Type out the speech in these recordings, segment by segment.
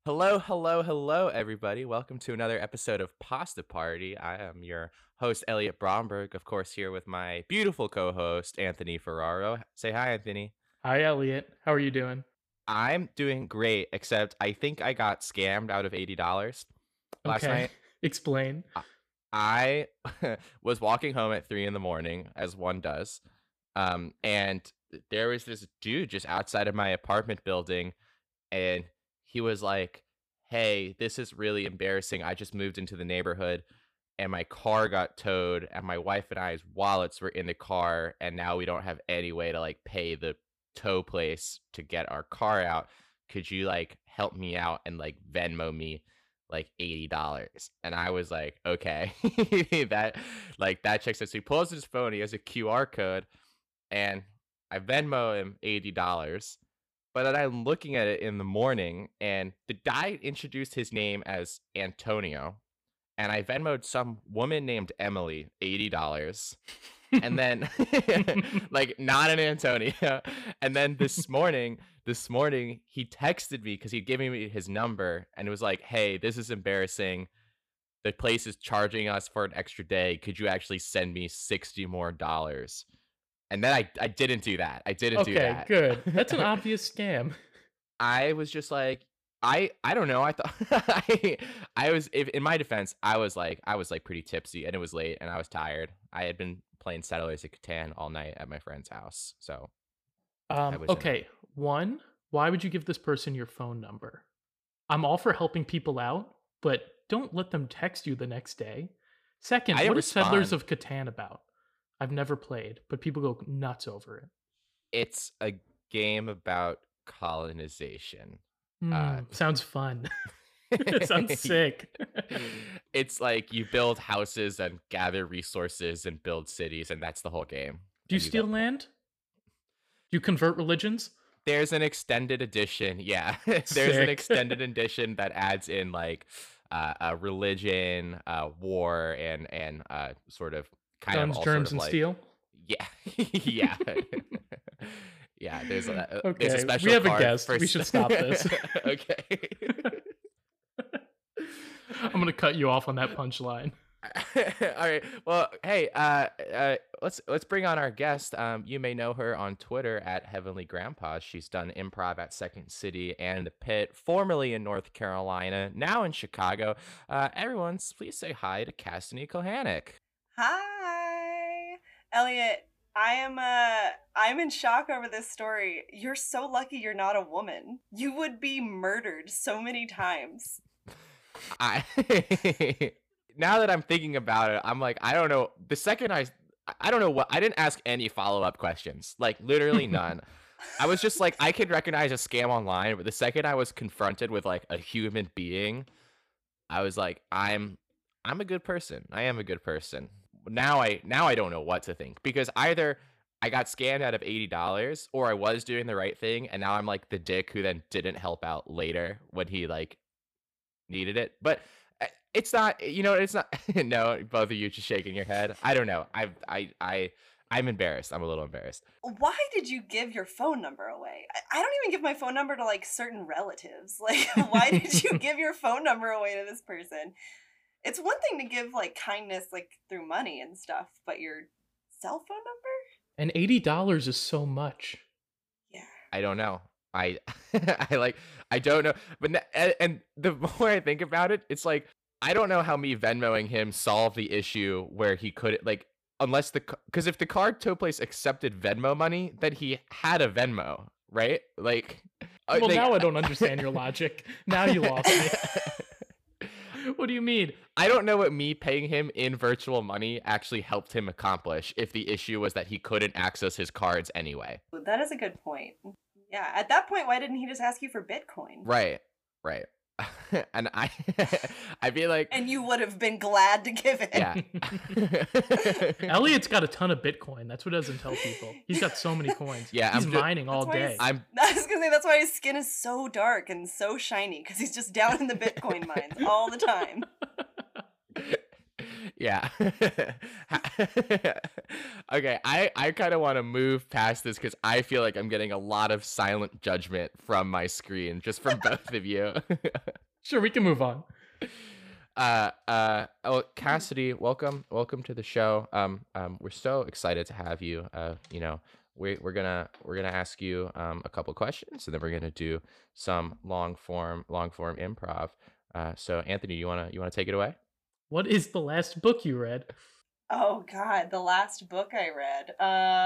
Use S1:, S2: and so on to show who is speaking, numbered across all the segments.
S1: Hello, hello, hello, everybody. Welcome to another episode of Pasta Party. I am your host, Elliot Bromberg, of course, here with my beautiful co host, Anthony Ferraro. Say hi, Anthony.
S2: Hi, Elliot. How are you doing?
S1: I'm doing great, except I think I got scammed out of $80 last
S2: Okay.
S1: night.
S2: Explain.
S1: I I was walking home at 3 in the morning, as one does, and there was this dude just outside of my apartment building, and he was like, "Hey, this is really embarrassing. I just moved into the neighborhood and my car got towed and my wife and I's wallets were in the car and now we don't have any way to like pay the tow place to get our car out. Could you like help me out and like Venmo me like $80?" And I was like, "Okay." that checks out. So he pulls his phone, he has a QR code, and I Venmo him $80. But then I'm looking at it in the morning, and the guy introduced his name as Antonio, and I Venmoed some woman named Emily $80. And then like not an Antonio. And then this morning he texted me because he'd given me his number and it was like, "Hey, this is embarrassing. The place is charging us for an extra day. Could you actually send me 60 more dollars?" And then I didn't do that. I didn't do
S2: Okay,
S1: that.
S2: good. That's an obvious scam.
S1: I was just like, I don't know. I thought I was in my defense, I was like pretty tipsy and it was late and I was tired. I had been playing Settlers of Catan all night at my friend's house. So I was in a
S2: Okay. One, why would you give this person your phone number? I'm all for helping people out, but don't let them text you the next day. Second,
S1: I didn't
S2: what is Settlers
S1: respond.
S2: of Catan about? I've never played, but people go nuts over it.
S1: It's a game about colonization. Uh
S2: Sounds fun. It sounds sick.
S1: it's like you build houses and gather resources and build cities and that's the whole game.
S2: Do you
S1: And you
S2: steal
S1: get
S2: land? Do you convert religions?
S1: There's an extended edition, yeah. There's an
S2: Sick.
S1: extended edition that adds in like a religion, war, and sort of kind of
S2: Guns,
S1: all sort
S2: germs,
S1: of
S2: and
S1: like
S2: steel?
S1: yeah, yeah, yeah. There's a
S2: Okay, we
S1: special
S2: have a
S1: card
S2: guest.
S1: for
S2: We should stop this.
S1: okay.
S2: I'm gonna cut you off on that punchline.
S1: All right. Well, hey, let's bring on our guest. You may know her on Twitter at Heavenly Grandpa. She's done improv at Second City and the Pit, formerly in North Carolina, now in Chicago. Please say hi to Cassidy Kohanek.
S3: Hi, Elliot. I'm in shock over this story. You're so lucky you're not a woman. You would be murdered so many times.
S1: I now that I'm thinking about it, I'm like, I don't know. I don't know what I didn't ask any follow-up questions. Like literally none. I was just like, I could recognize a scam online, but the second I was confronted with like a human being, I was like, I'm a good person. I am a good person. Now I don't know what to think because either I got scammed out of $80 or I was doing the right thing and now I'm like the dick who then didn't help out later when he like needed it. But it's not, it's not. No, both of you just shaking your head. I don't know. I'm embarrassed. I'm a little embarrassed.
S3: Why did you give your phone number away? I don't even give my phone number to like certain relatives. Like, why did you give your phone number away to this person? It's one thing to give like kindness like through money and stuff, but your cell phone number?
S2: And $80 is so much.
S3: Yeah.
S1: I don't know. I I don't know. And the more I think about it, it's like I don't know how me Venmoing him solved the issue where he could like unless because if the card tow place accepted Venmo money, then he had a Venmo, right? Like,
S2: Well,
S1: like
S2: now I don't understand your logic. Now you lost me. What do you mean?
S1: I don't know what me paying him in virtual money actually helped him accomplish if the issue was that he couldn't access his cards anyway.
S3: That is a good point. Yeah, at that point, why didn't he just ask you for Bitcoin?
S1: Right, right. And I feel like,
S3: And you would have been glad to give it.
S1: yeah.
S2: Elliot's got a ton of Bitcoin. That's what he doesn't tell people. He's got so many coins.
S1: Yeah,
S2: He's
S1: I'm ju-
S2: mining all
S3: That's why
S2: day.
S1: I'm
S3: I was gonna say that's why his skin is so dark and so shiny because he's just down in the Bitcoin mines all the time.
S1: Yeah. Okay, I kind of want to move past this because I feel like I'm getting a lot of silent judgment from my screen, just from both of you.
S2: Sure, we can move on.
S1: Oh, Cassidy, welcome to the show. We're so excited to have you. We're gonna ask you a couple questions, and then we're gonna do some long form improv. So Anthony, you wanna take it away?
S2: What is the last book you read?
S3: Oh God, the last book I read.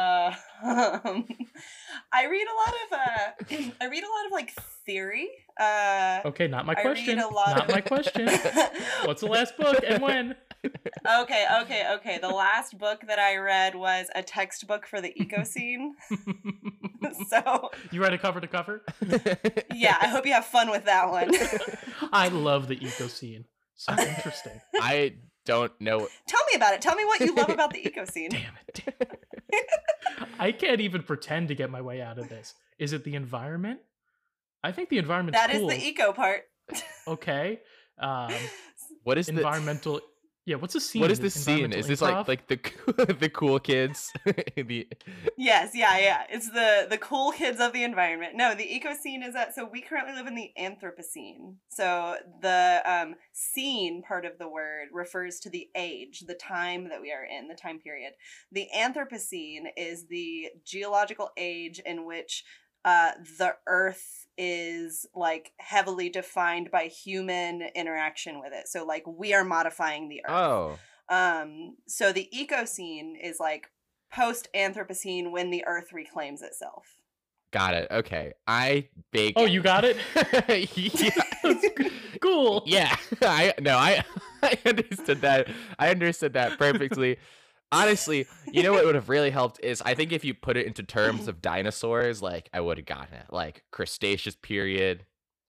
S3: I read a lot of I read a lot of like theory.
S2: Okay, not my
S3: I
S2: question.
S3: read a lot
S2: Not
S3: of
S2: my question. What's the last book and when?
S3: Okay. The last book that I read was a textbook for the eco scene. So
S2: You read it cover to cover?
S3: yeah, I hope you have fun with that one.
S2: I love the eco scene. So interesting.
S1: I don't know.
S3: Tell me about it. Tell me what you love about the eco scene.
S2: Damn it. I can't even pretend to get my way out of this. Is it the environment? I think the environment's
S3: That
S2: cool.
S3: is the eco part.
S2: Okay.
S1: What is
S2: Environmental. Yeah, what's the scene?
S1: what is this scene? Is this
S2: Environmental
S1: like the cool kids?
S3: Yes, yeah. It's the cool kids of the environment. No, the eco scene is that. So we currently live in the Anthropocene. So the scene part of the word refers to the age, the time that we are in, the time period. The Anthropocene is the geological age in which the Earth is like heavily defined by human interaction with it. So like we are modifying the Earth.
S1: Oh,
S3: So the eco scene is like post Anthropocene when the Earth reclaims itself.
S1: got it. Okay, I bake.
S2: Oh, you got it?
S1: Yeah.
S2: Cool.
S1: Yeah, I understood that. I understood that perfectly. Honestly, you know what would have really helped is I think if you put it into terms of dinosaurs, like I would have gotten it. Like Cretaceous period,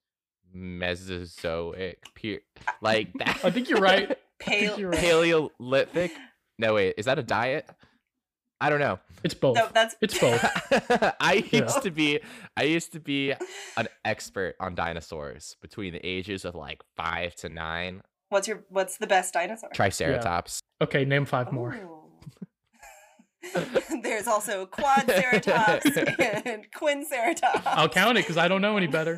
S1: Mesozoic period, like that.
S2: I think you're right. I think
S3: Pale.
S2: you're right.
S1: Paleolithic. No wait, is that a diet? I don't know.
S2: It's both.
S3: No, that's
S2: It's both.
S1: I
S2: Yeah.
S1: used to be an expert on dinosaurs between the ages of like 5 to 9.
S3: what's the best dinosaur?
S1: Triceratops.
S2: Okay, name 5 more.
S3: Ooh. There's also Quadceratops and Quinceratops.
S2: I'll count it because I don't know any better.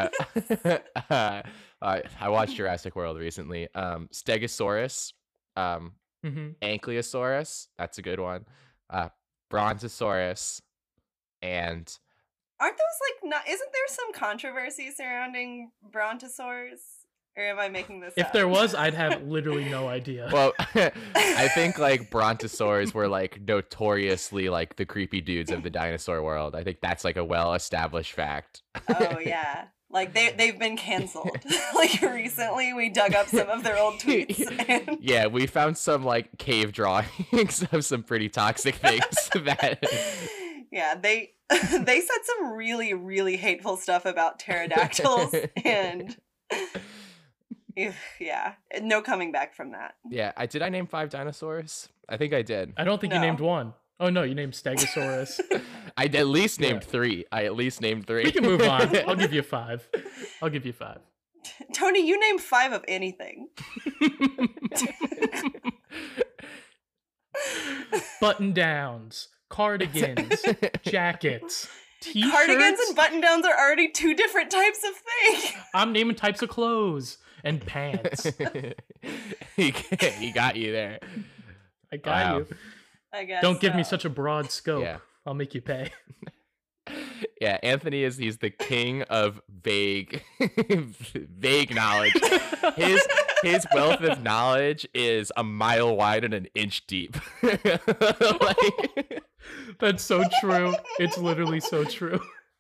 S1: I watched Jurassic World recently. Stegosaurus,
S2: hmm
S1: Ankylosaurus, that's a good one. Brontosaurus, and
S3: Aren't those like not? Isn't there some controversy surrounding brontosaurs? Or am I making this
S2: If
S3: up?
S2: there was, I'd have literally no idea.
S1: well, I think like brontosaurs were like notoriously like the creepy dudes of the dinosaur world. I think that's like a well-established fact.
S3: Oh yeah. Like they've been canceled. Like recently we dug up some of their old tweets and
S1: Yeah, we found some like cave drawings of some pretty toxic things that
S3: yeah, they said some really, really hateful stuff about pterodactyls and yeah, no coming back from that.
S1: Yeah, did I name 5 dinosaurs? I think I did.
S2: I don't think you
S3: No.
S2: named one. Oh no, you named Stegosaurus.
S1: I at least
S2: Yeah.
S1: named 3. I at least named 3.
S2: We can move on. I'll give you 5. I'll give you 5.
S3: Tony, you name 5 of anything.
S2: Button downs, cardigans, jackets, t-shirts.
S3: Cardigans and button downs are already 2 different types of thing.
S2: I'm naming types of clothes and pants.
S1: he got you there.
S2: I got
S1: Wow.
S2: you.
S3: I guess.
S2: Don't give me
S3: so.
S2: such a broad scope.
S1: Yeah.
S2: I'll make you pay.
S1: Yeah, Anthony he's the king of vague vague knowledge. His wealth of knowledge is a mile wide and an inch deep. Like,
S2: That's so true. It's literally so true.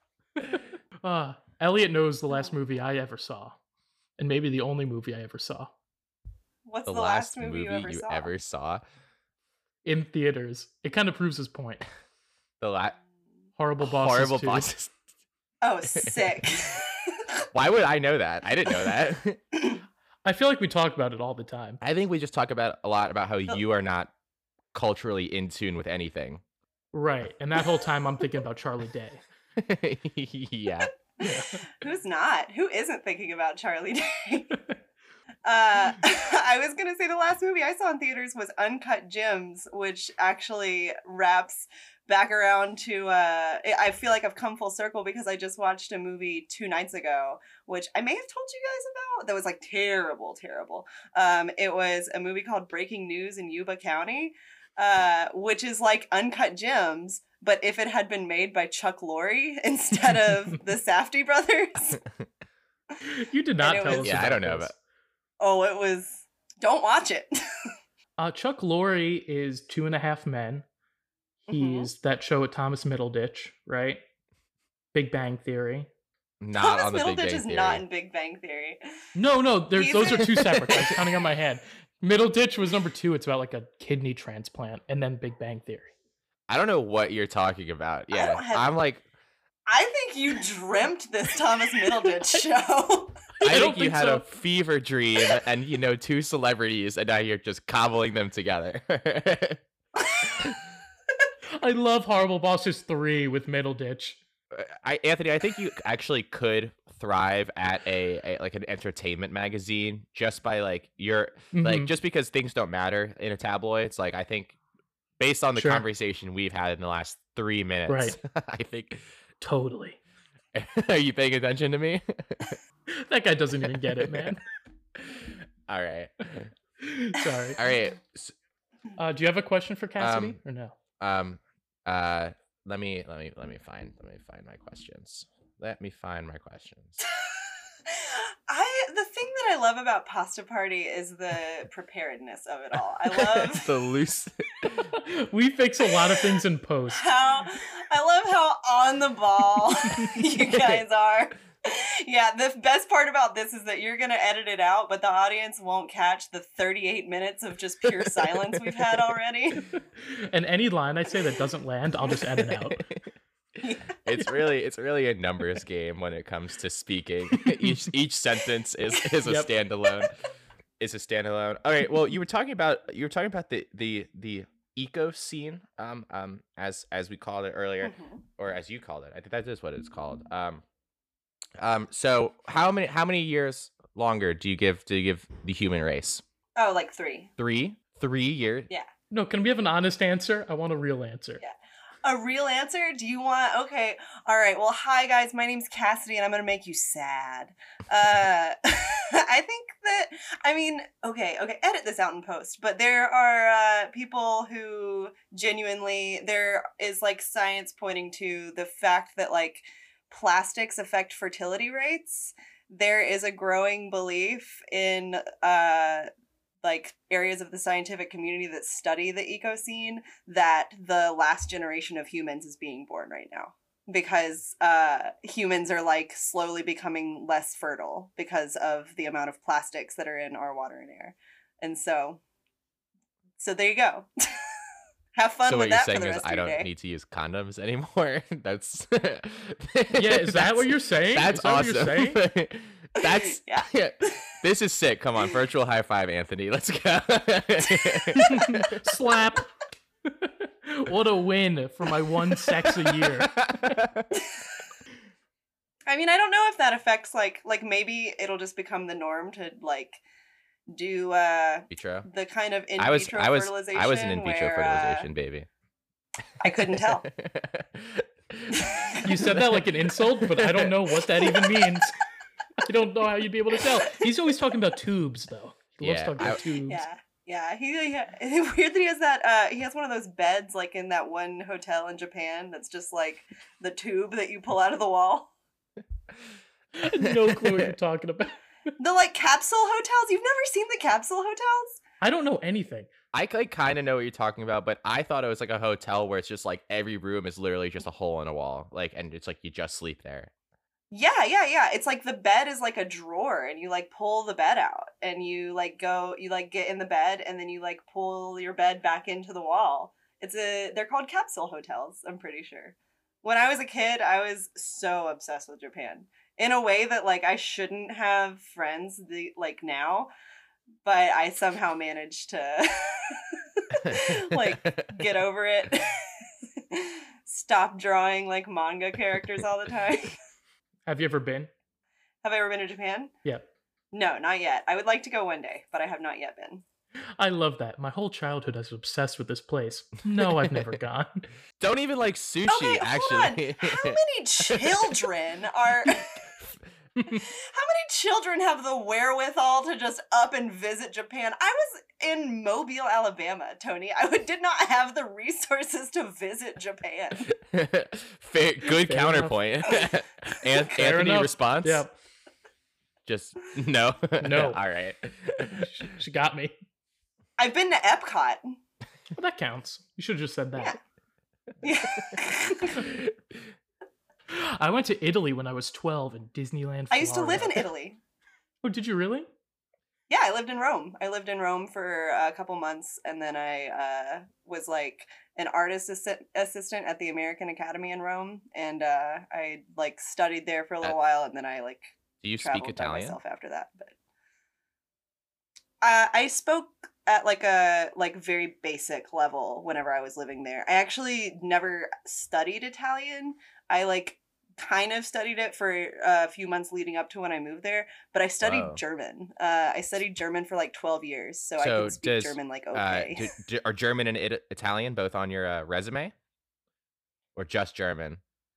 S2: Elliot knows the last movie I ever saw. And maybe the only movie I ever saw.
S3: What's
S1: the
S3: the
S1: last
S3: last
S1: movie
S3: movie you ever saw?
S1: saw.
S2: In theaters. It kind of proves his point.
S1: The
S2: Horrible Bosses
S1: horrible
S2: 2.
S1: bosses.
S3: Oh, sick.
S1: Why would I know that? I didn't know that.
S2: I feel like we talk about it all the time.
S1: I think we just talk about a lot about how you are not culturally in tune with anything.
S2: Right. And that whole time I'm thinking about Charlie Day.
S1: Yeah.
S2: Yeah.
S3: Who's not? Who isn't thinking about Charlie Day? I was gonna say the last movie I saw in theaters was Uncut Gems, which actually wraps back around to I feel like I've come full circle because I just watched a movie 2 nights ago, which I may have told you guys about, that was like terrible. It was a movie called Breaking News in Yuba County, which is like Uncut Gems, but if it had been made by Chuck Lorre instead of the Safdie brothers.
S2: You did not tell us.
S1: Yeah, I don't know about.
S3: Oh, it was. Don't watch it.
S2: Chuck Lorre is 2.5 Men. He's that show with Thomas Middleditch, right? Big Bang Theory.
S1: Not
S3: Thomas
S1: on the Big
S3: Middleditch
S1: Bang
S3: is
S1: Theory.
S3: not in Big Bang Theory.
S2: No,
S3: He's
S2: those are
S3: in-
S2: two separate. I was counting on my hand. Middleditch was number 2. It's about like a kidney transplant, and then Big Bang Theory.
S1: I don't know what you're talking about.
S3: I
S1: Yeah,
S3: don't have-
S1: I'm like,
S3: I think you dreamt this Thomas Middleditch show.
S1: I
S2: don't
S1: think you
S2: think
S1: had
S2: so.
S1: a fever dream and two celebrities, and now you're just cobbling them together.
S2: I love Horrible Bosses 3 with Middleditch.
S1: Anthony, I think you actually could thrive at a like an entertainment magazine just by like your like
S2: Mhm.
S1: just because things don't matter in a tabloid. It's like I think based on the
S2: Sure.
S1: conversation we've had in the last 3 minutes,
S2: Right.
S1: I think.
S2: Totally.
S1: Are you paying attention to me?
S2: That guy doesn't even get it, man.
S1: All right.
S2: Sorry.
S1: All right.
S2: Do you have a question for Cassidy or no?
S1: Let me find my questions. Let me find my questions.
S3: The thing that I love about Pasta Party is the preparedness of it all. I love
S1: the loose.
S2: We fix a lot of things in post.
S3: how on the ball you guys are. Yeah, the best part about this is that you're gonna edit it out, but the audience won't catch the 38 minutes of just pure silence we've had already.
S2: And any line I say that doesn't land, I'll just edit out.
S1: It's really a numbers game when it comes to speaking. Each sentence is a
S2: Yep.
S1: standalone. Is a standalone. All right. Well, you were talking about the eco scene as we called it earlier,
S3: Mhm.
S1: or as you called it. I think that is what it's called. So how many years longer do you give the human race?
S3: Oh, like 3.
S1: 3 years.
S2: No, can we have an honest answer? I want a real answer.
S3: Yeah. A real answer? Do you want? Okay. All right. Well, hi guys. My name's Cassidy, and I'm gonna make you sad. I think that. I mean, okay. Edit this out in post. But there are people who genuinely there is like science pointing to the fact that like plastics affect fertility rates. There is a growing belief in like areas of the scientific community that study the ecocene that the last generation of humans is being born right now because humans are like slowly becoming less fertile because of the amount of plastics that are in our water and air. And so there you go. Have fun
S1: So
S3: with
S1: what you're
S3: that for
S1: saying
S3: the
S1: is
S3: rest
S1: I
S3: of your
S1: don't
S3: day.
S1: need to use condoms anymore. That's
S2: Yeah, is that what you're saying?
S1: That's
S2: Is that
S1: awesome.
S2: what you're saying?
S1: That's
S3: Yeah.
S1: This is sick. Come on, virtual high five, Anthony. Let's go.
S2: Slap. What a win for my one sex a year.
S3: I mean, I don't know if that affects like maybe it'll just become the norm to like do
S1: Vitro.
S3: the kind of in
S1: I was
S3: vitro
S1: I was
S3: fertilization.
S1: I was an in vitro
S3: where,
S1: fertilization baby.
S3: I couldn't tell.
S2: You said that like an insult, but I don't know what that even means. I don't know how you'd be able to tell. He's always talking about tubes, though. He loves
S1: Yeah,
S2: talking about tubes.
S3: Yeah. It's weird that he has that. He has one of those beds like in that one hotel in Japan that's just like the tube that you pull out of the wall.
S2: I had no clue what you're talking about.
S3: The like capsule hotels. You've never seen the capsule hotels?
S2: I don't know anything.
S1: I like kind of know what you're talking about, but I thought it was like a hotel where it's just like every room is literally just a hole in a wall, like, and it's like you just sleep there.
S3: Yeah. It's like the bed is like a drawer and you like pull the bed out and you like get in the bed and then you like pull your bed back into the wall. They're called capsule hotels, I'm pretty sure. When I was a kid, I was so obsessed with Japan in a way that like I shouldn't have friends like now, but I somehow managed to like get over it. Stop drawing like manga characters all the time.
S2: Have you ever been?
S3: Have I ever been to Japan?
S2: Yeah.
S3: No, not yet. I would like to go one day, but I have not yet been.
S2: I love that. My whole childhood I was obsessed with this place. No, I've never gone.
S1: Don't even like sushi,
S3: Okay, hold on.
S1: actually.
S3: How many children are... How many children have the wherewithal to just up and visit Japan? I was in Mobile, Alabama, Tony. Did not have the resources to visit Japan.
S1: Good counterpoint.
S2: Fair
S1: Anthony
S2: enough.
S1: response?
S2: Yeah,
S1: Just no.
S2: No.
S1: All right.
S2: she got me.
S3: I've been to Epcot.
S2: Well, that counts. You should have just said that.
S3: Yeah.
S2: I went to Italy when I was 12 in Disneyland, Florida.
S3: I used to live in Italy.
S2: Oh, did you really?
S3: Yeah, I lived in Rome. I lived in Rome for a couple months, and then I was like an artist assistant at the American Academy in Rome, and I like studied there for a little while, and then I like
S1: Do you
S3: traveled
S1: speak
S3: by
S1: Italian?
S3: myself after that. But I spoke at like a very basic level whenever I was living there. I actually never studied Italian. I like kind of studied it for a few months leading up to when I moved there, but I studied
S1: Whoa.
S3: German. I studied German for like 12 years, so I can speak German like okay.
S1: Are German and Italian both on your resume? Or just German?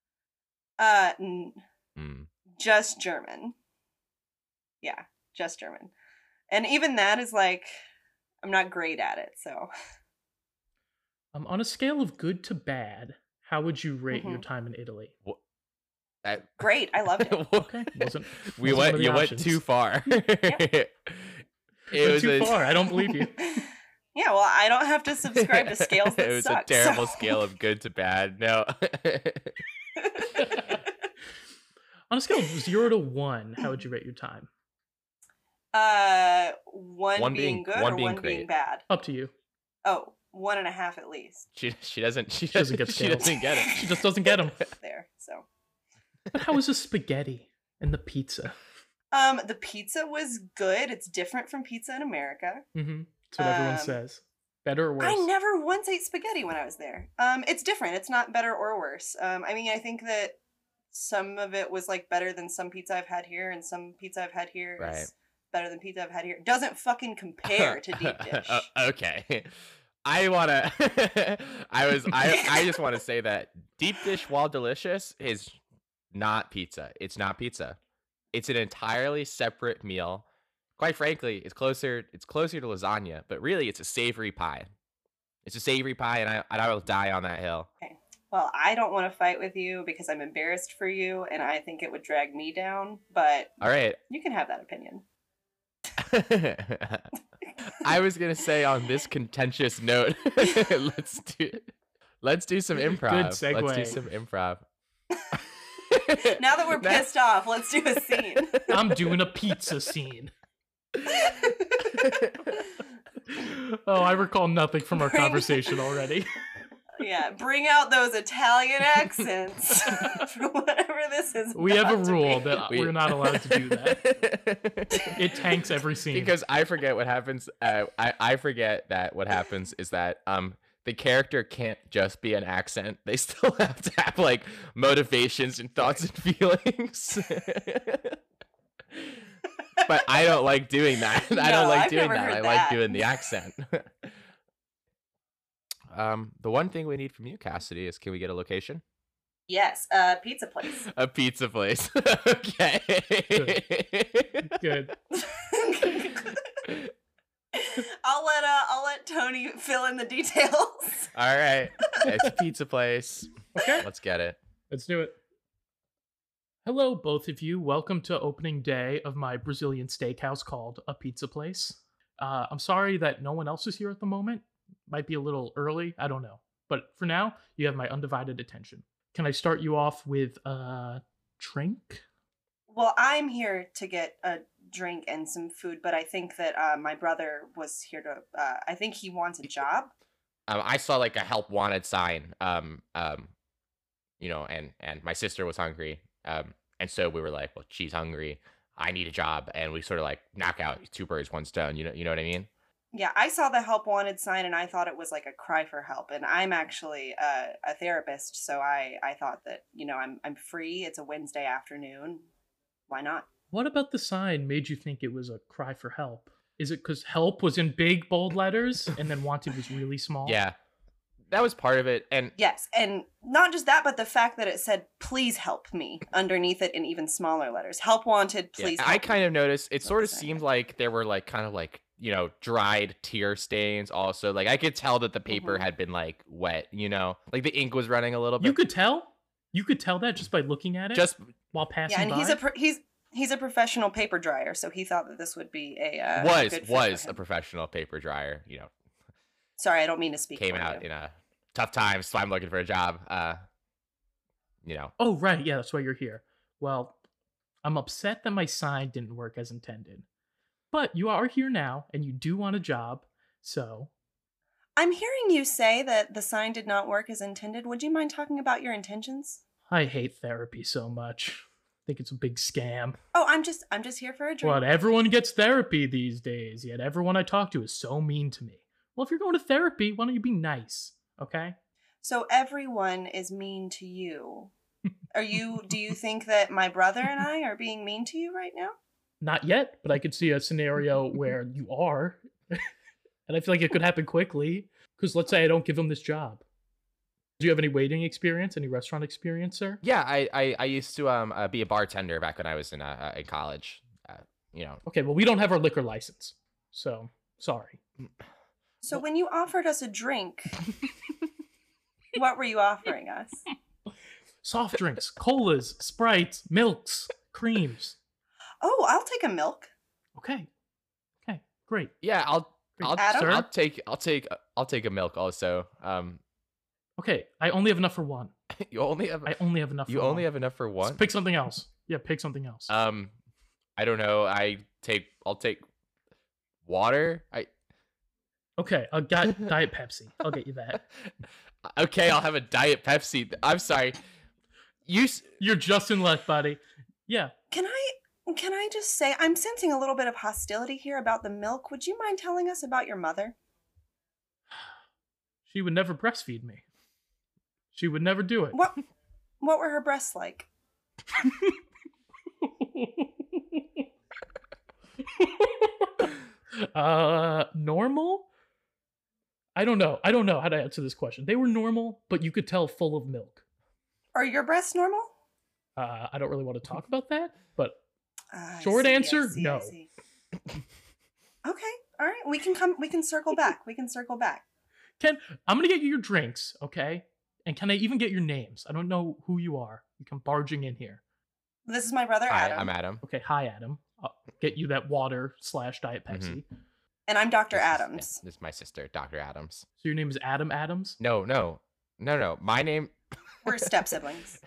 S3: Just German. Yeah, just German. And even that is like, I'm not great at it, so.
S2: On a scale of good to bad, how would you rate your time in Italy?
S3: Great, I loved it.
S2: Okay,
S1: You went too far.
S2: It was too far. I don't believe you.
S3: Yeah, well, I don't have to subscribe to scales that
S1: It was
S3: suck,
S1: a terrible
S3: so.
S1: scale of good to bad. No.
S2: On a scale of 0 to 1, how would you rate your time?
S3: One being good
S1: one
S3: or
S1: being
S3: one being
S1: great.
S3: bad?
S2: Up to you.
S3: Oh, 1.5 at least.
S1: She doesn't
S2: She doesn't get
S1: she
S2: scales.
S1: doesn't get it.
S2: She just doesn't get them.
S3: There, so.
S2: But how was the spaghetti and the pizza?
S3: The pizza was good. It's different from pizza in America.
S2: Mm-hmm. That's what everyone says. Better or worse?
S3: I never once ate spaghetti when I was there. It's different. It's not better or worse. I mean, I think that some of it was like better than some pizza I've had here, and some pizza I've had here is better than pizza I've had here. Doesn't fucking compare to deep dish.
S1: Okay. I just want to say that deep dish, while delicious, is not pizza. It's not pizza. It's an entirely separate meal. Quite frankly, it's closer to lasagna, but really it's a savory pie. It's a savory pie, and I will die on that hill.
S3: Okay. Well, I don't want to fight with you because I'm embarrassed for you, and I think it would drag me down, but
S1: all right.
S3: You can have that opinion.
S1: I was gonna say, on this contentious note, let's do some improv.
S2: Good segue.
S1: Let's do some improv.
S3: Now that we're pissed off, let's do a scene.
S2: I'm doing a pizza scene. Oh, I recall nothing from our conversation already.
S3: Yeah, bring out those Italian accents for whatever this is.
S2: We have a rule
S3: be.
S2: that we're not allowed to do that. It tanks every scene.
S1: Because I forget what happens. I forget that what happens is that the character can't just be an accent. They still have to have like motivations and thoughts and feelings. But I don't like doing that. I don't like doing that. I like doing the accent. The one thing we need from you, Cassidy, is can we get a location?
S3: Yes, pizza place.
S1: A pizza place. Okay.
S2: Good.
S3: I'll let Tony fill in the details.
S1: All right. It's a pizza place.
S2: Okay.
S1: Let's get it.
S2: Let's do it. Hello, both of you. Welcome to opening day of my Brazilian steakhouse called A Pizza Place. I'm sorry that no one else is here at the moment. Might be a little early. I don't know. But for now, you have my undivided attention. Can I start you off with a drink?
S3: Well, I'm here to get a drink and some food, but I think that my brother was here to, I think he wants a job.
S1: I saw like a help wanted sign, you know, and my sister was hungry. And so we were like, well, she's hungry. I need a job. And we sort of like knock out two birds, one stone. You know what I mean?
S3: Yeah, I saw the help wanted sign and I thought it was like a cry for help. And I'm actually a therapist, so I thought that, you know, I'm free. It's a Wednesday afternoon. Why not?
S2: What about the sign made you think it was a cry for help? Is it because help was in big bold letters and then wanted was really small?
S1: Yeah, that was part of it. And
S3: Yes, and not just that, but the fact that it said "Please help me" underneath it in even smaller letters. Help wanted.
S1: yeah,
S3: Please.
S1: I
S3: help
S1: kind
S3: me.
S1: of noticed it
S3: That's what
S1: sort
S3: the
S1: of
S3: sign
S1: seemed
S3: had.
S1: like there were like kind of like, dried tear stains also. Like I could tell that the paper
S3: Mhm.
S1: had been like wet, like the ink was running a little bit.
S2: You could tell? You could tell that just by looking at it
S1: Just
S2: while passing
S3: Yeah, and
S2: by?
S3: he's a professional paper dryer, so he thought that this would be a
S1: was
S3: good fit for
S1: was a
S3: him.
S1: professional paper dryer,
S3: Sorry, I don't mean to speak.
S1: came
S3: for
S1: out
S3: you.
S1: in a tough times, so I'm looking for a job.
S2: Oh, right. Yeah, that's why you're here. Well, I'm upset that my sign didn't work as intended. But you are here now, and you do want a job, so
S3: I'm hearing you say that the sign did not work as intended. Would you mind talking about your intentions?
S2: I hate therapy so much. I think it's a big scam.
S3: Oh, I'm just here for a drink.
S2: But everyone gets therapy these days, yet everyone I talk to is so mean to me. Well, if you're going to therapy, why don't you be nice, okay?
S3: So everyone is mean to you. Do you think that my brother and I are being mean to you right now?
S2: Not yet, but I could see a scenario where you are. And I feel like it could happen quickly. Because let's say I don't give him this job. Do you have any waiting experience, any restaurant experience, sir?
S1: Yeah, I used to be a bartender back when I was in college.
S2: Okay, well, we don't have our liquor license. So, sorry.
S3: So when you offered us a drink, what were you offering us?
S2: Soft drinks, colas, Sprites, milks, creams.
S3: Oh, I'll take a milk.
S2: Okay. Okay, great.
S1: Yeah,
S3: Adam?
S2: Sir?
S1: I'll take a milk also.
S2: Okay, I only have enough for one.
S1: You only have
S2: I only have enough for one.
S1: have enough for
S2: Let's
S1: one.
S2: pick something else. Yeah, pick something else.
S1: I don't know. I'll take water.
S2: Okay, I got Diet Pepsi. I'll get you that.
S1: Okay, I'll have a Diet Pepsi. I'm sorry.
S2: You're just in luck, buddy. Yeah.
S3: Can I just say I'm sensing a little bit of hostility here about the milk. Would you mind telling us about your mother?
S2: She would never breastfeed me. She would never do it.
S3: What were her breasts like?
S2: Normal? I don't know. I don't know how to answer this question. They were normal, but you could tell full of milk.
S3: Are your breasts normal?
S2: I don't really want to talk about that, but
S3: I
S2: Short
S3: see, I
S2: answer,
S3: see, I
S2: no.
S3: see. Okay, all right. We can circle back. We can circle back.
S2: I'm gonna get you your drinks, okay? And can I even get your names? I don't know who you are. You come barging in here.
S3: This is my brother
S1: Hi,
S3: Adam,
S1: I'm Adam.
S2: Okay, hi Adam. I'll get you that water/Diet Pepsi.
S3: and I'm Dr.
S1: This is-
S3: Adams.
S1: this is my sister, Dr. Adams.
S2: So your name is Adam Adams?
S1: No. My name.
S3: We're step siblings.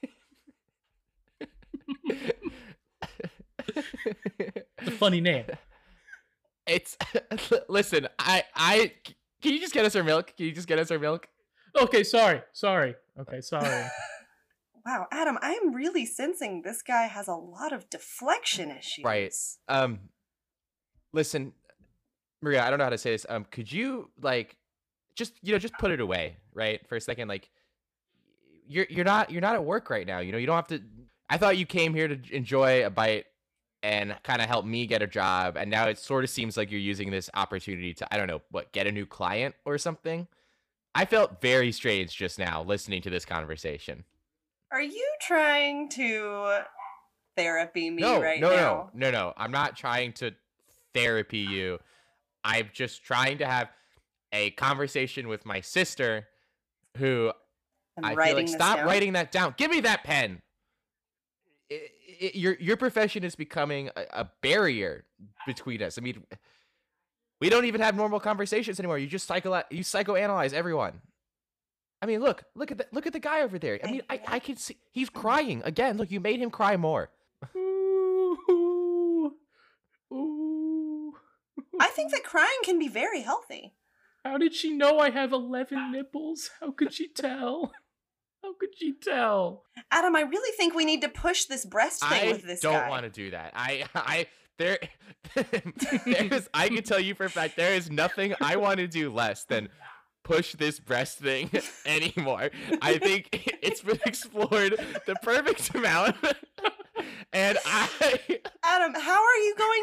S2: It's a funny name.
S1: It's listen. Can you just get us our milk? Can you just get us our milk?
S2: Okay, sorry. Okay, sorry.
S3: Wow, Adam, I am really sensing this guy has a lot of deflection issues.
S1: Right. Listen, Maria. I don't know how to say this. Could you just put it away, right, for a second? Like, you're not at work right now. You don't have to. I thought you came here to enjoy a bite and kind of help me get a job, and now it sort of seems like you're using this opportunity to, I don't know, get a new client or something. I felt very strange just now listening to this conversation.
S3: Are you trying to therapy me
S1: No,
S3: right
S1: no,
S3: now?
S1: no. I'm not trying to therapy you. I'm just trying to have a conversation with my sister, who
S3: I'm
S1: I feel
S3: writing
S1: like,
S3: this
S1: stop
S3: down.
S1: writing that down. Give me that pen. Your profession is becoming a barrier between us. I mean, we don't even have normal conversations anymore. You just psychoanalyze everyone. I mean, look at the guy over there. I mean, I can see he's crying again. Look, you made him cry more.
S2: Ooh.
S3: I think that crying can be very healthy.
S2: How did she know I have 11 nipples? How could she tell? How could she tell?
S3: Adam, I really think we need to push this breast thing with this
S1: I
S3: guy.
S1: don't want to do that. I can tell you for a fact there is nothing I want to do less than push this breast thing anymore. I think it's been explored the perfect amount. And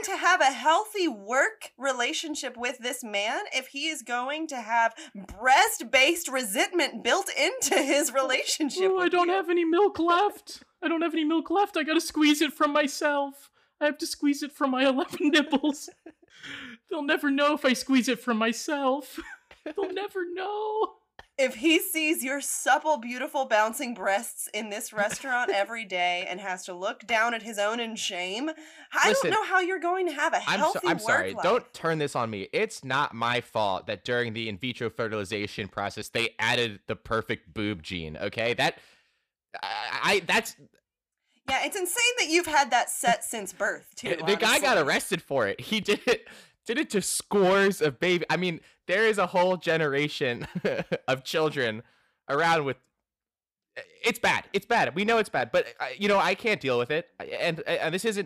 S3: going to have a healthy work relationship with this man if he is going to have breast-based resentment built into his relationship
S2: Oh,
S3: with
S2: I don't
S3: you?
S2: have any milk left. I don't have any milk left. I gotta squeeze it from myself. I have to squeeze it from my 11 nipples. They'll never know if I squeeze it from myself. They'll never know.
S3: If he sees your supple, beautiful, bouncing breasts in this restaurant every day and has to look down at his own in shame, I
S1: Listen,
S3: don't know how you're going to have a healthy
S1: I'm
S3: work
S1: sorry.
S3: life.
S1: Don't turn this on me. It's not my fault that during the in vitro fertilization process they added the perfect boob gene. Okay, that's
S3: Yeah, it's insane that you've had that set since birth, too.
S1: the guy got
S3: honestly.
S1: arrested for it. He did it to scores of baby. I mean, there is a whole generation of children around with. It's bad. It's bad. We know it's bad, but I can't deal with it. And this isn't.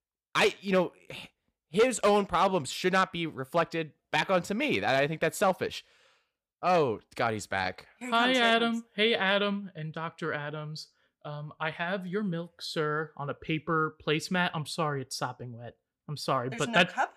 S1: His own problems should not be reflected back onto me. I think that's selfish. Oh God, he's back.
S3: Here he
S2: Hi,
S3: comes, here he
S2: Adam.
S3: comes.
S2: Hey, Adam and Dr. Adams. I have your milk, sir, on a paper placemat. I'm sorry, it's sopping wet. I'm sorry,
S3: There's
S2: but
S3: no
S2: that.
S3: cup?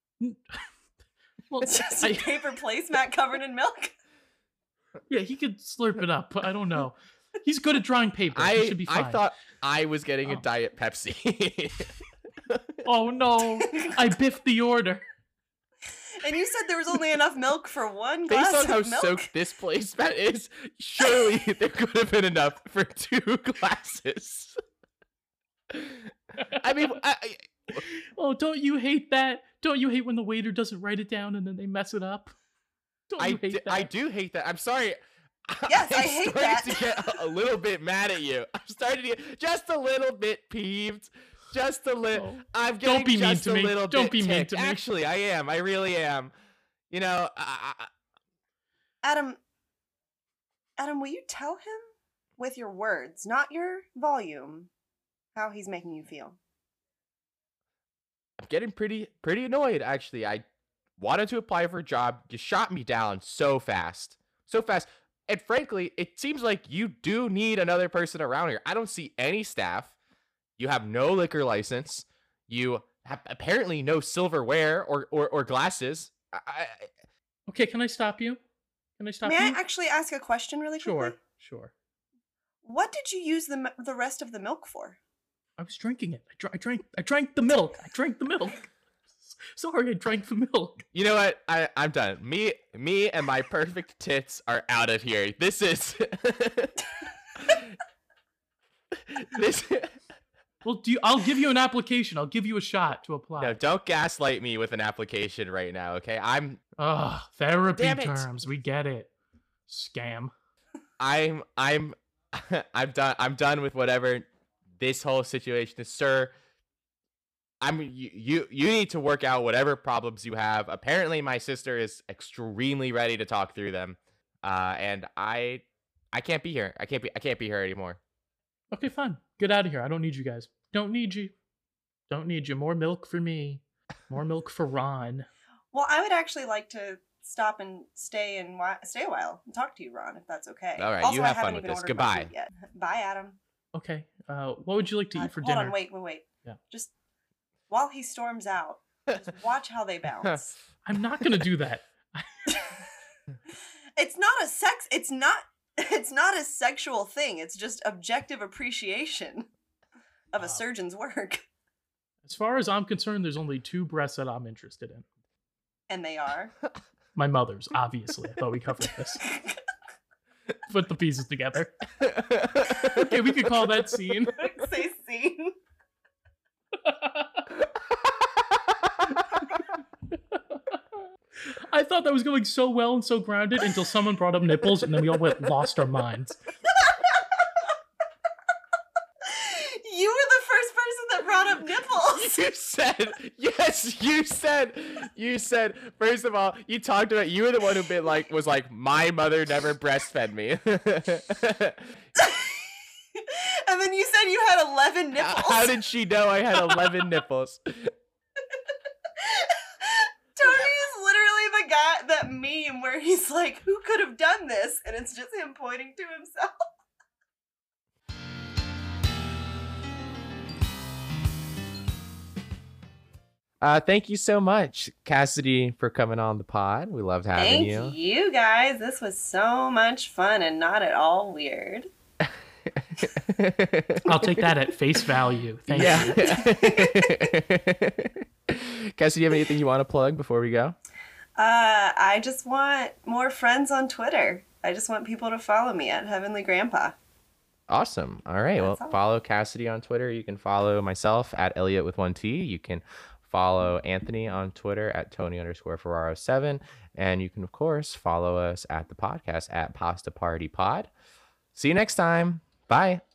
S2: Well,
S3: It's just a paper placemat covered in milk?
S2: yeah, he could slurp it up. But I don't know. He's good at drawing paper. He should be fine.
S1: I thought I was getting a
S2: Oh.
S1: Diet Pepsi.
S2: Oh no! I biffed the order.
S3: And you said there was only enough milk for one
S1: Based
S3: glass
S1: on how
S3: of milk?
S1: soaked this placemat is, surely there could have been enough for 2 glasses. I mean,
S2: Oh, don't you hate that? Don't you hate when the waiter doesn't write it down and then they mess it up? Don't you hate that?
S1: I do hate that. I'm sorry.
S3: Yes, I
S1: I'm
S3: hate
S1: starting
S3: that.
S1: to get a little bit mad at you. I'm starting to get just a little bit peeved. Just a little.
S2: Oh,
S1: I'm getting
S2: don't be mean
S1: just
S2: to
S1: a
S2: me.
S1: little
S2: Don't
S1: bit
S2: be mean
S1: ticked.
S2: to me.
S1: Actually, I am. I really am.
S3: Adam, will you tell him with your words, not your volume, how he's making you feel?
S1: I'm getting pretty annoyed. Actually, I wanted to apply for a job. You shot me down so fast. And frankly, it seems like you do need another person around here. I don't see any staff. You have no liquor license. You have apparently no silverware or glasses.
S2: Okay, can I stop you? Can I stop
S3: May I
S2: you?
S3: actually ask a question really quickly?
S2: Sure.
S3: What did you use the rest of the milk for?
S2: I was drinking it. I drank the milk. I drank the milk. Sorry, I drank the milk.
S1: You know what? I'm done. Me and my perfect tits are out of here. This is this.
S2: Well, I'll give you an application. I'll give you a shot to apply.
S1: No, don't gaslight me with an application right now, okay? I'm
S2: Therapy
S1: Damn it.
S2: terms. We get it. Scam.
S1: I'm done with whatever this whole situation is, sir. You need to work out whatever problems you have. Apparently my sister is extremely ready to talk through them. And I can't be here. I can't be here anymore.
S2: Okay, fine. Get out of here. I don't need you guys. Don't need you. Don't need you. More milk for me. More milk for Ron.
S3: Well, I would actually like to stop and stay a while and talk to you, Ron, if that's okay.
S1: All right,
S3: also,
S1: you
S3: I
S1: have
S3: haven't
S1: fun with
S3: even
S1: this.
S3: ordered my
S1: Goodbye.
S3: food yet. Bye, Adam.
S2: Okay. What would you like to eat for
S3: Hold
S2: dinner?
S3: on, wait.
S2: Yeah.
S3: Just while he storms out, just watch how they bounce.
S2: I'm not gonna do that.
S3: It's not a sexual thing. It's just objective appreciation of a
S2: Wow.
S3: surgeon's work.
S2: As far as I'm concerned, there's only 2 breasts that I'm interested in.
S3: And they are.
S2: My mother's, obviously. I thought we covered this. Put the pieces together. Okay, we could call that scene.
S3: Say scene.
S2: I thought that was going so well and so grounded until someone brought up nipples, and then we all lost our minds.
S3: You were the first person that brought up nipples.
S1: You said, first of all, you talked about, you were the one who was like, my mother never breastfed me.
S3: And then you said you had 11 nipples.
S1: How did she know I had 11 nipples?
S3: Tony is literally the guy, that meme where he's like, who could have done this? And it's just him pointing to himself.
S1: Thank you so much, Cassidy, for coming on the pod. We loved having
S3: Thank you guys. This was so much fun and not at all weird.
S2: I'll take that at face value. Thank you.
S1: Cassidy, do you have anything you want to plug before we go?
S3: I just want more friends on Twitter. I just want people to follow me at Heavenly Grandpa.
S1: Awesome. All right.
S3: That's
S1: Well,
S3: all.
S1: follow Cassidy on Twitter. You can follow myself at Elliot with 1T. You can follow Anthony on Twitter at Tony_Ferraro7. And you can, of course, follow us at the podcast at Pasta Party Pod. See you next time. Bye.